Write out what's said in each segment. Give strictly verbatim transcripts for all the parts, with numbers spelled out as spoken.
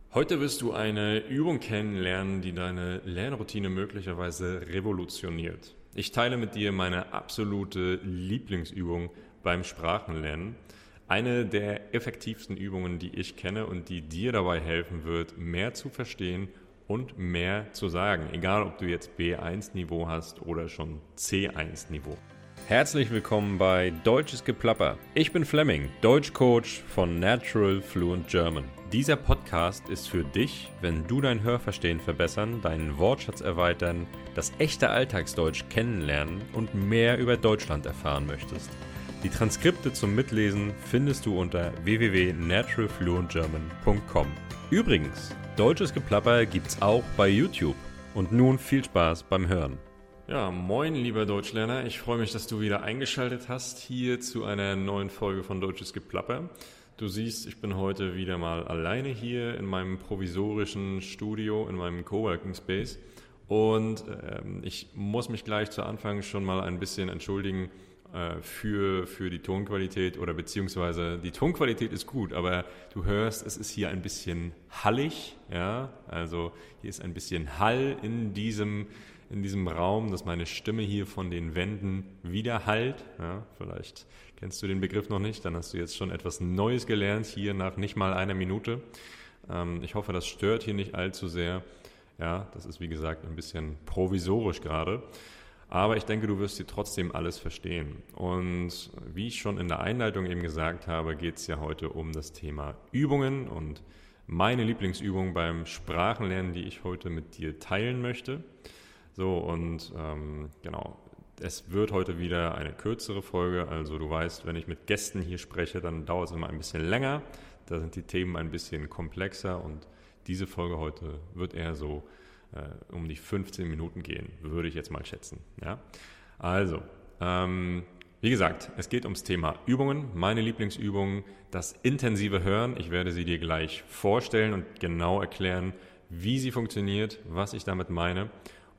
Heute wirst du eine Übung kennenlernen, die deine Lernroutine möglicherweise revolutioniert. Ich teile mit dir meine absolute Lieblingsübung beim Sprachenlernen. Eine der effektivsten Übungen, die ich kenne und die dir dabei helfen wird, mehr zu verstehen und mehr zu sagen. Egal, ob du jetzt B eins Niveau hast oder schon C eins Niveau. Herzlich willkommen bei Deutsches Geplapper. Ich bin Flemming, Deutschcoach von Natural Fluent German. Dieser Podcast ist für dich, wenn du dein Hörverstehen verbessern, deinen Wortschatz erweitern, das echte Alltagsdeutsch kennenlernen und mehr über Deutschland erfahren möchtest. Die Transkripte zum Mitlesen findest du unter w w w punkt natural fluent german punkt com. Übrigens, Deutsches Geplapper gibt's auch bei YouTube. Und nun viel Spaß beim Hören. Ja, moin lieber Deutschlerner, ich freue mich, dass du wieder eingeschaltet hast hier zu einer neuen Folge von Deutsches Geplapper. Du siehst, ich bin heute wieder mal alleine hier in meinem provisorischen Studio, in meinem Coworking Space und ähm, ich muss mich gleich zu Anfang schon mal ein bisschen entschuldigen äh, für, für die Tonqualität oder beziehungsweise die Tonqualität ist gut, aber du hörst, es ist hier ein bisschen hallig, ja, also hier ist ein bisschen Hall in diesem in diesem Raum, dass meine Stimme hier von den Wänden widerhallt. Ja, vielleicht kennst du den Begriff noch nicht, dann hast du jetzt schon etwas Neues gelernt, hier nach nicht mal einer Minute. Ähm, ich hoffe, das stört hier nicht allzu sehr. Ja, das ist wie gesagt ein bisschen provisorisch gerade. Aber ich denke, du wirst hier trotzdem alles verstehen. Und wie ich schon in der Einleitung eben gesagt habe, geht es ja heute um das Thema Übungen und meine Lieblingsübung beim Sprachenlernen, die ich heute mit dir teilen möchte. So, und ähm, genau, es wird heute wieder eine kürzere Folge, also du weißt, wenn ich mit Gästen hier spreche, dann dauert es immer ein bisschen länger, da sind die Themen ein bisschen komplexer und diese Folge heute wird eher so äh, um die fünfzehn Minuten gehen, würde ich jetzt mal schätzen. Ja? Also, ähm, wie gesagt, es geht ums Thema Übungen, meine Lieblingsübungen, das intensive Hören, ich werde sie dir gleich vorstellen und genau erklären, wie sie funktioniert, was ich damit meine.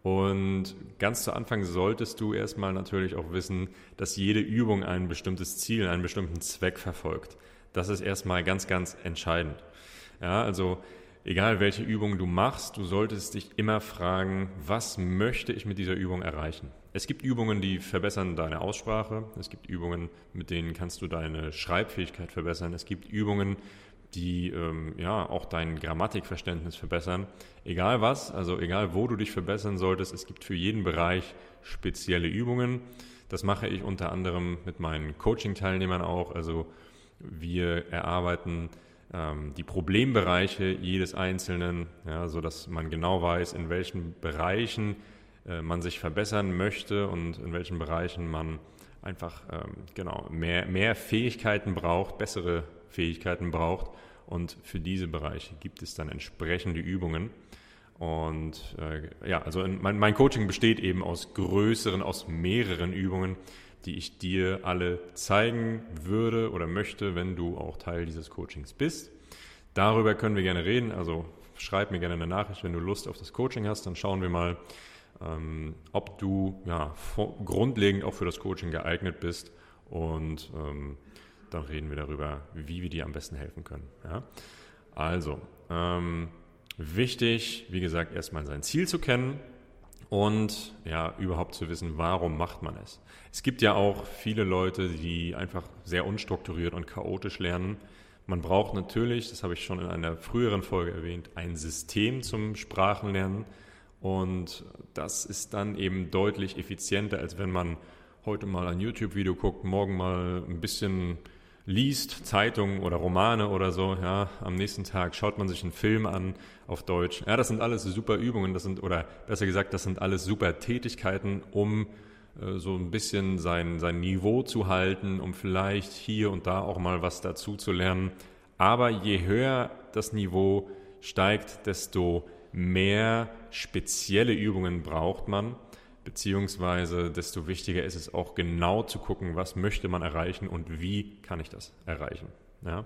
Und ganz zu Anfang solltest du erstmal natürlich auch wissen, dass jede Übung ein bestimmtes Ziel, einen bestimmten Zweck verfolgt. Das ist erstmal ganz, ganz entscheidend. Ja, also egal welche Übung du machst, du solltest dich immer fragen, was möchte ich mit dieser Übung erreichen? Es gibt Übungen, die verbessern deine Aussprache. Es gibt Übungen, mit denen kannst du deine Schreibfähigkeit verbessern. Es gibt Übungen, die ähm, ja auch dein Grammatikverständnis verbessern. Egal was, also egal wo du dich verbessern solltest, es gibt für jeden Bereich spezielle Übungen. Das mache ich unter anderem mit meinen Coaching-Teilnehmern auch. Also wir erarbeiten ähm, die Problembereiche jedes Einzelnen, ja, sodass man genau weiß, in welchen Bereichen äh, man sich verbessern möchte und in welchen Bereichen man einfach ähm, genau mehr, mehr Fähigkeiten braucht, bessere Fähigkeiten braucht und für diese Bereiche gibt es dann entsprechende Übungen und äh, ja, also in, mein, mein Coaching besteht eben aus größeren, aus mehreren Übungen, die ich dir alle zeigen würde oder möchte, wenn du auch Teil dieses Coachings bist. Darüber können wir gerne reden, also schreib mir gerne eine Nachricht, wenn du Lust auf das Coaching hast, dann schauen wir mal, ähm, ob du ja, vor, grundlegend auch für das Coaching geeignet bist und ähm, dann reden wir darüber, wie wir dir am besten helfen können. Ja? Also, ähm, wichtig, wie gesagt, erstmal sein Ziel zu kennen und ja, überhaupt zu wissen, warum macht man es. Es gibt ja auch viele Leute, die einfach sehr unstrukturiert und chaotisch lernen. Man braucht natürlich, das habe ich schon in einer früheren Folge erwähnt, ein System zum Sprachenlernen und das ist dann eben deutlich effizienter, als wenn man heute mal ein YouTube-Video guckt, morgen mal ein bisschen liest, Zeitungen oder Romane oder so, ja, am nächsten Tag schaut man sich einen Film an auf Deutsch. Ja, das sind alles super Übungen, das sind, oder besser gesagt, das sind alles super Tätigkeiten, um äh, so ein bisschen sein, sein Niveau zu halten, um vielleicht hier und da auch mal was dazu zu lernen. Aber je höher das Niveau steigt, desto mehr spezielle Übungen braucht man. Beziehungsweise desto wichtiger ist es auch genau zu gucken, was möchte man erreichen und wie kann ich das erreichen. Ja?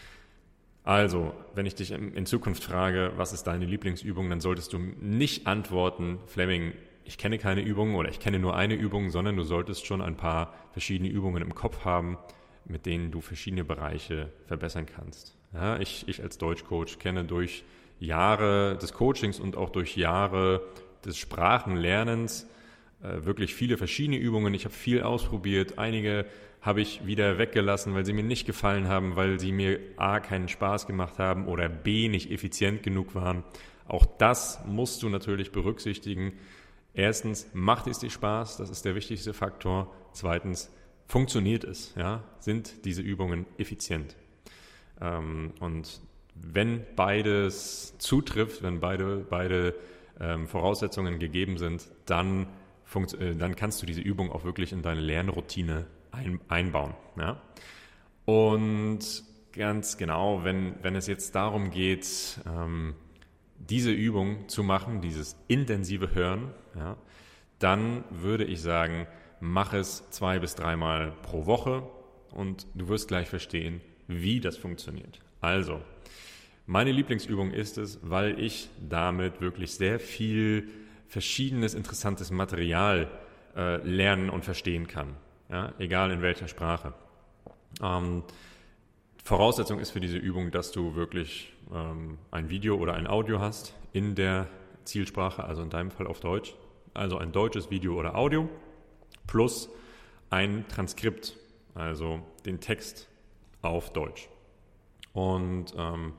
Also, wenn ich dich in Zukunft frage, was ist deine Lieblingsübung, dann solltest du nicht antworten, Flemming, ich kenne keine Übung oder ich kenne nur eine Übung, sondern du solltest schon ein paar verschiedene Übungen im Kopf haben, mit denen du verschiedene Bereiche verbessern kannst. Ja, ich, ich als Deutschcoach kenne durch Jahre des Coachings und auch durch Jahre des Sprachenlernens äh, wirklich viele verschiedene Übungen. Ich habe viel ausprobiert. Einige habe ich wieder weggelassen, weil sie mir nicht gefallen haben, weil sie mir A, keinen Spaß gemacht haben oder B, nicht effizient genug waren. Auch das musst du natürlich berücksichtigen. Erstens, macht es dir Spaß? Das ist der wichtigste Faktor. Zweitens, funktioniert es? Ja? Sind diese Übungen effizient? Ähm, und wenn beides zutrifft, wenn beide, beide ähm, Voraussetzungen gegeben sind, dann, funkt, äh, dann kannst du diese Übung auch wirklich in deine Lernroutine ein, einbauen. Ja? Und ganz genau, wenn, wenn es jetzt darum geht, ähm, diese Übung zu machen, dieses intensive Hören, ja, dann würde ich sagen, mach es zwei bis dreimal pro Woche und du wirst gleich verstehen, wie das funktioniert. Also, meine Lieblingsübung ist es, weil ich damit wirklich sehr viel verschiedenes, interessantes Material äh, lernen und verstehen kann, ja, egal in welcher Sprache. Ähm, Voraussetzung ist für diese Übung, dass du wirklich ähm, ein Video oder ein Audio hast in der Zielsprache, also in deinem Fall auf Deutsch, also ein deutsches Video oder Audio, plus ein Transkript, also den Text auf Deutsch. Und ähm,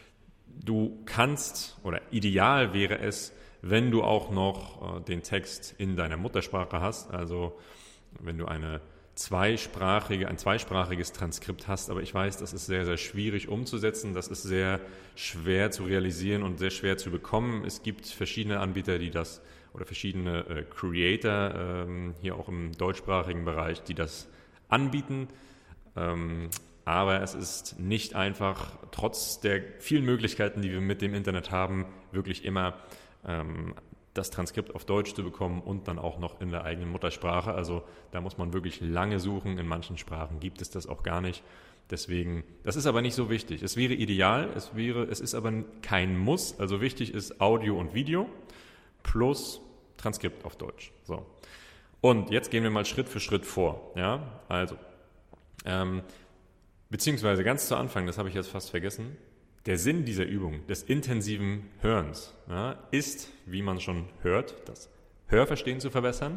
du kannst, oder ideal wäre es, wenn du auch noch äh, den Text in deiner Muttersprache hast, also wenn du eine zweisprachige, ein zweisprachiges Transkript hast, aber ich weiß, das ist sehr, sehr schwierig umzusetzen, das ist sehr schwer zu realisieren und sehr schwer zu bekommen. Es gibt verschiedene Anbieter, die das, oder verschiedene äh, Creator, ähm, hier auch im deutschsprachigen Bereich, die das anbieten, ähm, aber es ist nicht einfach, trotz der vielen Möglichkeiten, die wir mit dem Internet haben, wirklich immer ähm, das Transkript auf Deutsch zu bekommen und dann auch noch in der eigenen Muttersprache. Also da muss man wirklich lange suchen. In manchen Sprachen gibt es das auch gar nicht. Deswegen, das ist aber nicht so wichtig. Es wäre ideal, es wäre, es ist aber kein Muss. Also wichtig ist Audio und Video plus Transkript auf Deutsch. So. Und jetzt gehen wir mal Schritt für Schritt vor. Ja, also, ähm, beziehungsweise ganz zu Anfang, das habe ich jetzt fast vergessen. Der Sinn dieser Übung, des intensiven Hörens, ja, ist, wie man schon hört, das Hörverstehen zu verbessern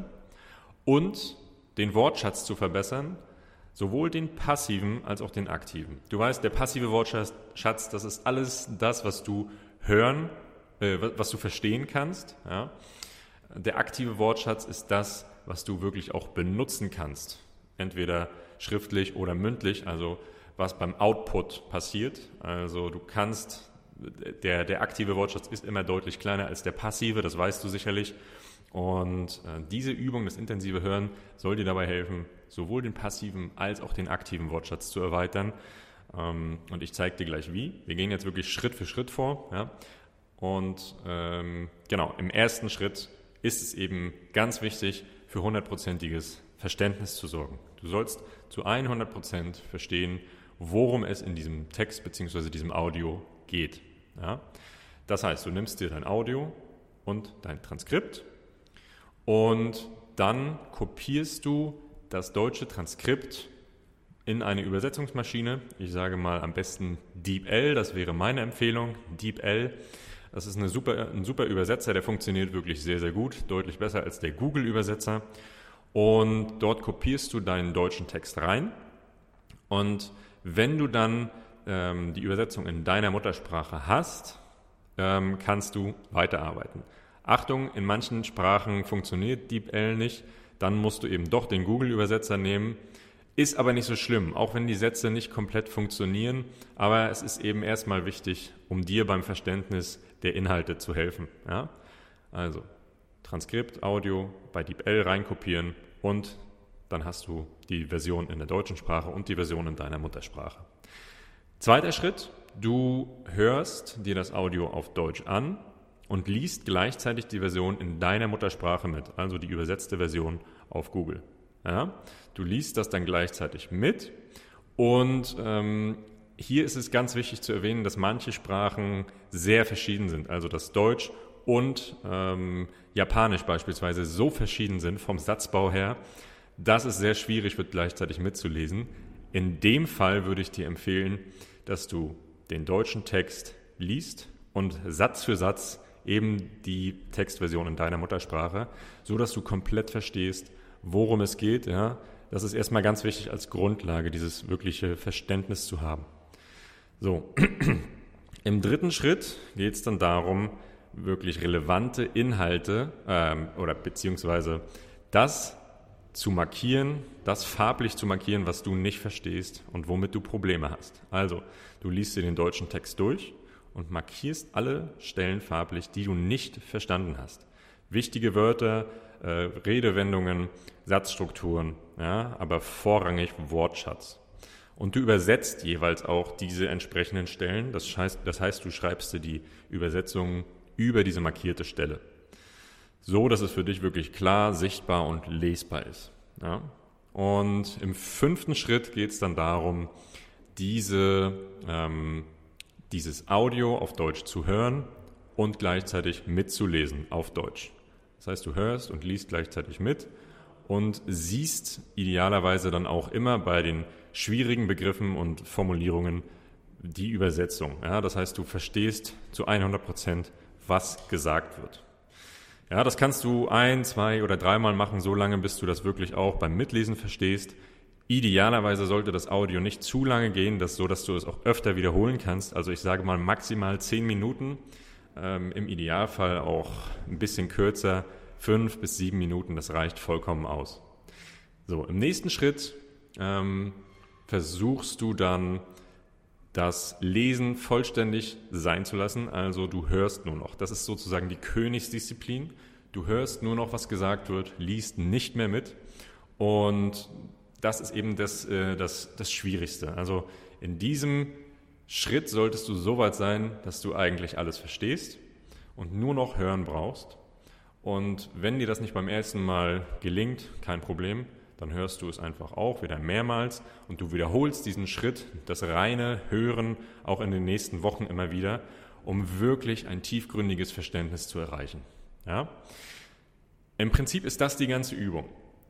und den Wortschatz zu verbessern, sowohl den passiven als auch den aktiven. Du weißt, der passive Wortschatz, das ist alles das, was du hören, äh, was du verstehen kannst. Ja. Der aktive Wortschatz ist das, was du wirklich auch benutzen kannst, entweder schriftlich oder mündlich, also was beim Output passiert. Also du kannst, der, der aktive Wortschatz ist immer deutlich kleiner als der passive, das weißt du sicherlich. Und äh, diese Übung, das intensive Hören, soll dir dabei helfen, sowohl den passiven als auch den aktiven Wortschatz zu erweitern. Ähm, und ich zeige dir gleich wie. Wir gehen jetzt wirklich Schritt für Schritt vor. Ja? Und ähm, genau, im ersten Schritt ist es eben ganz wichtig, für hundertprozentiges Verständnis zu sorgen. Du sollst zu hundert Prozent verstehen, worum es in diesem Text bzw. diesem Audio geht. Ja? Das heißt, du nimmst dir dein Audio und dein Transkript und dann kopierst du das deutsche Transkript in eine Übersetzungsmaschine. Ich sage mal am besten DeepL, das wäre meine Empfehlung, DeepL. Das ist eine super, ein super Übersetzer, der funktioniert wirklich sehr, sehr gut, deutlich besser als der Google-Übersetzer. Und dort kopierst du deinen deutschen Text rein und wenn du dann ähm, die Übersetzung in deiner Muttersprache hast, ähm, kannst du weiterarbeiten. Achtung, in manchen Sprachen funktioniert DeepL nicht, dann musst du eben doch den Google-Übersetzer nehmen. Ist aber nicht so schlimm, auch wenn die Sätze nicht komplett funktionieren, aber es ist eben erstmal wichtig, um dir beim Verständnis der Inhalte zu helfen. Ja? Also Transkript, Audio bei DeepL reinkopieren und dann hast du die Version in der deutschen Sprache und die Version in deiner Muttersprache. Zweiter Schritt, du hörst dir das Audio auf Deutsch an und liest gleichzeitig die Version in deiner Muttersprache mit, also die übersetzte Version auf Google. Ja? Du liest das dann gleichzeitig mit und ähm, hier ist es ganz wichtig zu erwähnen, dass manche Sprachen sehr verschieden sind, also dass Deutsch und ähm, Japanisch beispielsweise so verschieden sind vom Satzbau her, dass es sehr schwierig wird, gleichzeitig mitzulesen. In dem Fall würde ich dir empfehlen, dass du den deutschen Text liest und Satz für Satz eben die Textversion in deiner Muttersprache, so dass du komplett verstehst, worum es geht. Ja? Das ist erstmal ganz wichtig als Grundlage, dieses wirkliche Verständnis zu haben. So, im dritten Schritt geht es dann darum, wirklich relevante Inhalte ähm, oder beziehungsweise das zu markieren, das farblich zu markieren, was du nicht verstehst und womit du Probleme hast. Also, du liest dir den deutschen Text durch und markierst alle Stellen farblich, die du nicht verstanden hast. Wichtige Wörter, äh, Redewendungen, Satzstrukturen, ja, aber vorrangig Wortschatz. Und du übersetzt jeweils auch diese entsprechenden Stellen. Das heißt, das heißt, du schreibst dir die Übersetzung über diese markierte Stelle. So, dass es für dich wirklich klar, sichtbar und lesbar ist. Ja? Und im fünften Schritt geht es dann darum, diese, ähm, dieses Audio auf Deutsch zu hören und gleichzeitig mitzulesen auf Deutsch. Das heißt, du hörst und liest gleichzeitig mit und siehst idealerweise dann auch immer bei den schwierigen Begriffen und Formulierungen die Übersetzung. Ja? Das heißt, du verstehst zu hundert Prozent, was gesagt wird. Ja, das kannst du ein, zwei oder dreimal machen, so lange, bis du das wirklich auch beim Mitlesen verstehst. Idealerweise sollte das Audio nicht zu lange gehen, das so, dass du es auch öfter wiederholen kannst. Also ich sage mal maximal zehn Minuten, ähm, im Idealfall auch ein bisschen kürzer, fünf bis sieben Minuten, das reicht vollkommen aus. So, im nächsten Schritt ähm, versuchst du dann, das Lesen vollständig sein zu lassen, also du hörst nur noch. Das ist sozusagen die Königsdisziplin. Du hörst nur noch, was gesagt wird, liest nicht mehr mit und das ist eben das, äh, das, das Schwierigste. Also in diesem Schritt solltest du so weit sein, dass du eigentlich alles verstehst und nur noch hören brauchst. Und wenn dir das nicht beim ersten Mal gelingt, kein Problem, dann hörst du es einfach auch wieder mehrmals und du wiederholst diesen Schritt, das reine Hören, auch in den nächsten Wochen immer wieder, um wirklich ein tiefgründiges Verständnis zu erreichen. Ja? Im Prinzip ist das die ganze Übung.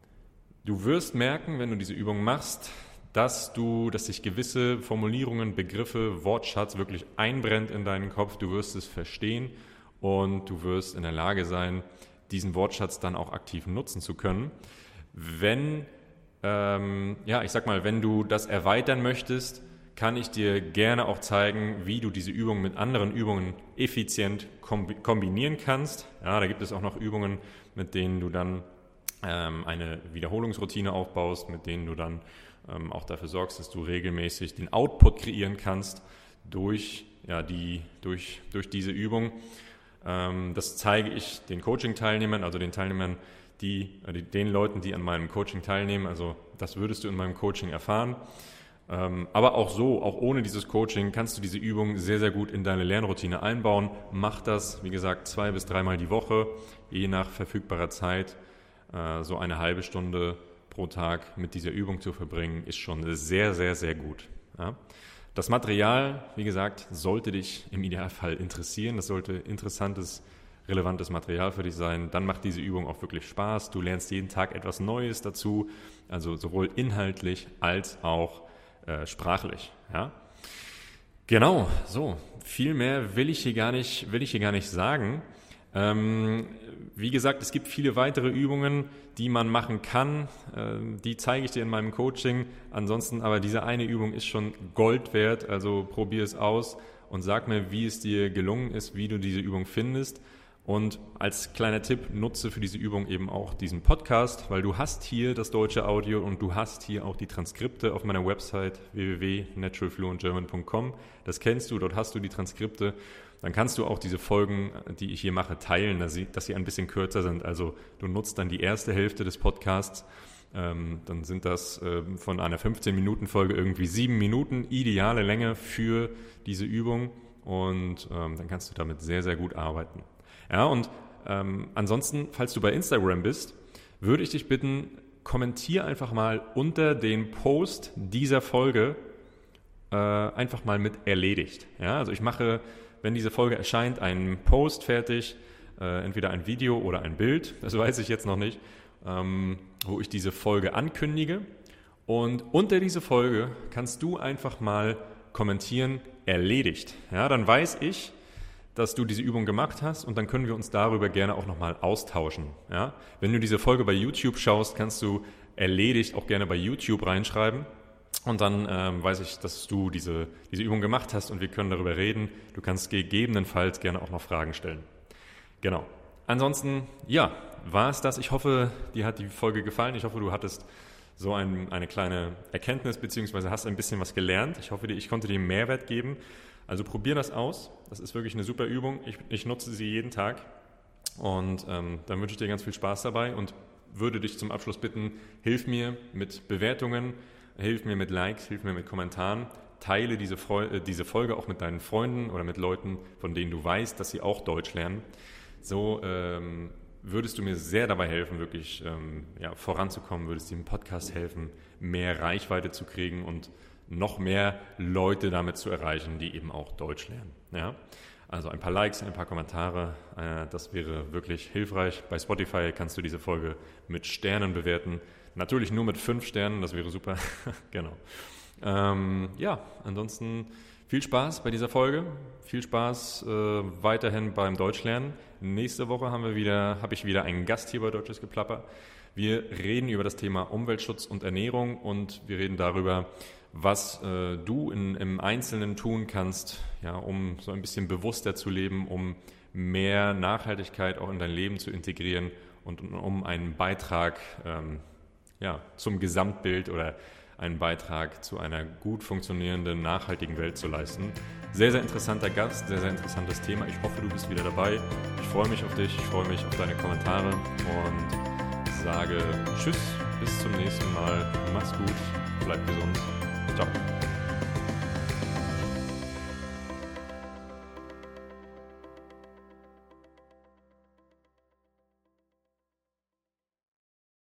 Du wirst merken, wenn du diese Übung machst, dass du, dass sich gewisse Formulierungen, Begriffe, Wortschatz wirklich einbrennt in deinen Kopf. Du wirst es verstehen und du wirst in der Lage sein, diesen Wortschatz dann auch aktiv nutzen zu können. Wenn, ähm, ja, ich sag mal, wenn du das erweitern möchtest, kann ich dir gerne auch zeigen, wie du diese Übungen mit anderen Übungen effizient kombinieren kannst. Ja, da gibt es auch noch Übungen, mit denen du dann ähm, eine Wiederholungsroutine aufbaust, mit denen du dann ähm, auch dafür sorgst, dass du regelmäßig den Output kreieren kannst durch, ja, die, durch, durch diese Übung. Ähm, das zeige ich den Coaching-Teilnehmern, also den Teilnehmern, Die, den Leuten, die an meinem Coaching teilnehmen, also das würdest du in meinem Coaching erfahren. Aber auch so, auch ohne dieses Coaching, kannst du diese Übung sehr, sehr gut in deine Lernroutine einbauen. Mach das, wie gesagt, zwei bis dreimal die Woche, je nach verfügbarer Zeit. So eine halbe Stunde pro Tag mit dieser Übung zu verbringen, ist schon sehr, sehr, sehr gut. Das Material, wie gesagt, sollte dich im Idealfall interessieren. Das sollte interessantes relevantes Material für dich sein, dann macht diese Übung auch wirklich Spaß. Du lernst jeden Tag etwas Neues dazu, also sowohl inhaltlich als auch äh, sprachlich. Ja? Genau, so, viel mehr will ich hier gar nicht, will ich hier gar nicht sagen. Ähm, wie gesagt, es gibt viele weitere Übungen, die man machen kann. Ähm, die zeige ich dir in meinem Coaching. Ansonsten aber diese eine Übung ist schon Gold wert, also probier es aus und sag mir, wie es dir gelungen ist, wie du diese Übung findest. Und als kleiner Tipp, nutze für diese Übung eben auch diesen Podcast, weil du hast hier das deutsche Audio und du hast hier auch die Transkripte auf meiner Website w w w punkt natural fluent german punkt com. Das kennst du, dort hast du die Transkripte. Dann kannst du auch diese Folgen, die ich hier mache, teilen, dass sie, dass sie ein bisschen kürzer sind. Also du nutzt dann die erste Hälfte des Podcasts, ähm, dann sind das äh, von einer fünfzehn-Minuten-Folge irgendwie sieben Minuten, ideale Länge für diese Übung und ähm, dann kannst du damit sehr, sehr gut arbeiten. Ja, und ähm, ansonsten, falls du bei Instagram bist, würde ich dich bitten, kommentier einfach mal unter den Post dieser Folge äh, einfach mal mit erledigt. Ja, also ich mache, wenn diese Folge erscheint, einen Post fertig, äh, entweder ein Video oder ein Bild, das weiß ich jetzt noch nicht, ähm, wo ich diese Folge ankündige. Und unter diese Folge kannst du einfach mal kommentieren, erledigt. Ja, dann weiß ich, dass du diese Übung gemacht hast und dann können wir uns darüber gerne auch nochmal austauschen. Ja? Wenn du diese Folge bei YouTube schaust, kannst du erledigt auch gerne bei YouTube reinschreiben und dann ähm, weiß ich, dass du diese, diese Übung gemacht hast und wir können darüber reden. Du kannst gegebenenfalls gerne auch noch Fragen stellen. Genau. Ansonsten, ja, war es das. Ich hoffe, dir hat die Folge gefallen. Ich hoffe, du hattest so ein, eine kleine Erkenntnis beziehungsweise hast ein bisschen was gelernt. Ich hoffe, ich konnte dir Mehrwert geben. Also probier das aus. Das ist wirklich eine super Übung. Ich, ich nutze sie jeden Tag. Und ähm, dann wünsche ich dir ganz viel Spaß dabei und würde dich zum Abschluss bitten, hilf mir mit Bewertungen, hilf mir mit Likes, hilf mir mit Kommentaren. Teile diese, Freu- diese Folge auch mit deinen Freunden oder mit Leuten, von denen du weißt, dass sie auch Deutsch lernen. So ähm, würdest du mir sehr dabei helfen, wirklich ähm, ja, voranzukommen, würdest dem Podcast helfen, mehr Reichweite zu kriegen und noch mehr Leute damit zu erreichen, die eben auch Deutsch lernen. Ja? Also ein paar Likes, ein paar Kommentare, äh, das wäre wirklich hilfreich. Bei Spotify kannst du diese Folge mit Sternen bewerten. Natürlich nur mit fünf Sternen, das wäre super. Genau. Ähm, ja, ansonsten viel Spaß bei dieser Folge. Viel Spaß äh, weiterhin beim Deutschlernen. Nächste Woche haben wir wieder, habe ich wieder einen Gast hier bei Deutsches Geplapper. Wir reden über das Thema Umweltschutz und Ernährung und wir reden darüber, was äh, du in, im Einzelnen tun kannst, ja, um so ein bisschen bewusster zu leben, um mehr Nachhaltigkeit auch in dein Leben zu integrieren und um einen Beitrag ähm, ja, zum Gesamtbild oder einen Beitrag zu einer gut funktionierenden, nachhaltigen Welt zu leisten. Sehr, sehr interessanter Gast, sehr, sehr interessantes Thema. Ich hoffe, du bist wieder dabei. Ich freue mich auf dich, ich freue mich auf deine Kommentare und sage Tschüss, bis zum nächsten Mal. Mach's gut, bleib gesund. Ciao.